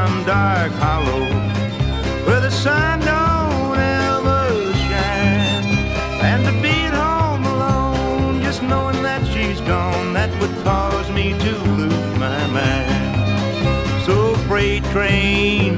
some dark hollow where the sun don't ever shine. And to be at home alone, just knowing that she's gone, that would cause me to lose my mind. So freight train,